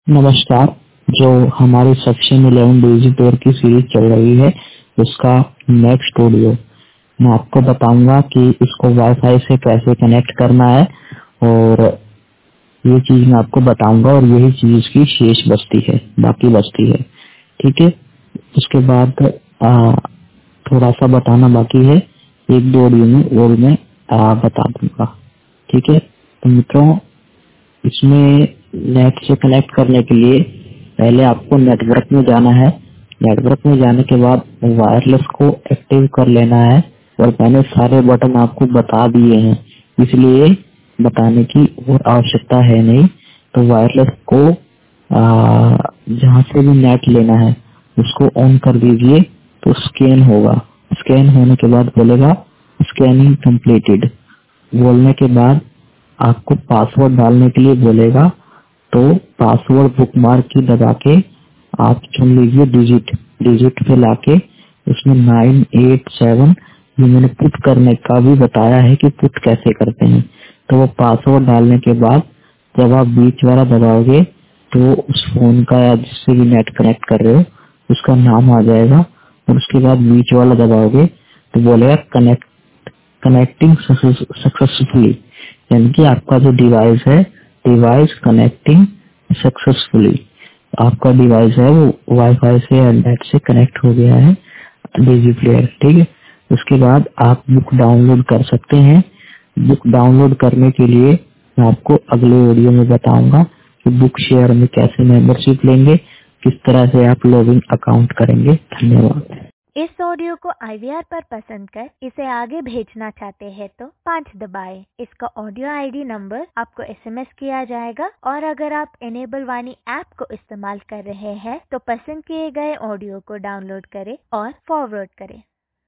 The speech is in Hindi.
नमस्कार। जो हमारी सेक्शन 11 डिजिटल की सीरीज चल रही है उसका नेक्स्ट ऑडियो मैं आपको बताऊंगा कि इसको वाईफाई से कैसे कनेक्ट करना है और ये चीज मैं आपको बताऊंगा और यही चीज की शेष बचती है, बाकी बचती है। ठीक है। उसके बाद थोड़ा सा बताना बाकी है, एक दो ऑडियो में और मैं बता दूंगा। ठीक है। तो मित्रों, इसमें नेट से कनेक्ट करने के लिए पहले आपको नेटवर्क में जाना है। नेटवर्क में जाने के बाद वायरलेस को एक्टिव कर लेना है और मैंने सारे बटन आपको बता दिए हैं, इसलिए बताने की और आवश्यकता है नहीं। तो वायरलेस को जहाँ से भी नेट लेना है उसको ऑन कर दीजिए तो स्कैन होगा। स्कैन होने के बाद बोलेगा स्कैनिंग कंप्लीटेड। बोलने के बाद आपको पासवर्ड डालने के लिए बोलेगा, तो पासवर्ड बुकमार्क की दबा के आप चुन लीजिए डिजिट। डिजिट पे लाके उसमें 987 ये मैंने पुट करने का भी बताया है कि पुट कैसे करते हैं। तो वो पासवर्ड डालने के बाद जब आप बीच वाला दबाओगे तो उस फोन का या जिससे भी नेट कनेक्ट कर रहे हो उसका नाम आ जाएगा और उसके बाद बीच वाला दबाओगे तो बोलेगा कनेक्टिंग सक्सेसफुली, यानी कि आपका जो डिवाइस है डिवाइस कनेक्टिंग सक्सेसफुली, आपका डिवाइस है वो वाईफाई से या नेट से कनेक्ट हो गया है डीजी प्लेयर। ठीक है। उसके बाद आप बुक डाउनलोड कर सकते हैं। बुक डाउनलोड करने के लिए मैं आपको अगले वीडियो में बताऊंगा कि बुक शेयर में कैसे मेंबरशिप लेंगे, किस तरह से आप लॉगिन अकाउंट करेंगे। धन्यवाद। इस ऑडियो को IVR पर पसंद कर इसे आगे भेजना चाहते हैं तो 5 दबाएं। इसका ऑडियो ID नंबर आपको SMS किया जाएगा और अगर आप इनेबल वाणी ऐप को इस्तेमाल कर रहे हैं तो पसंद किए गए ऑडियो को डाउनलोड करें और फॉरवर्ड करें।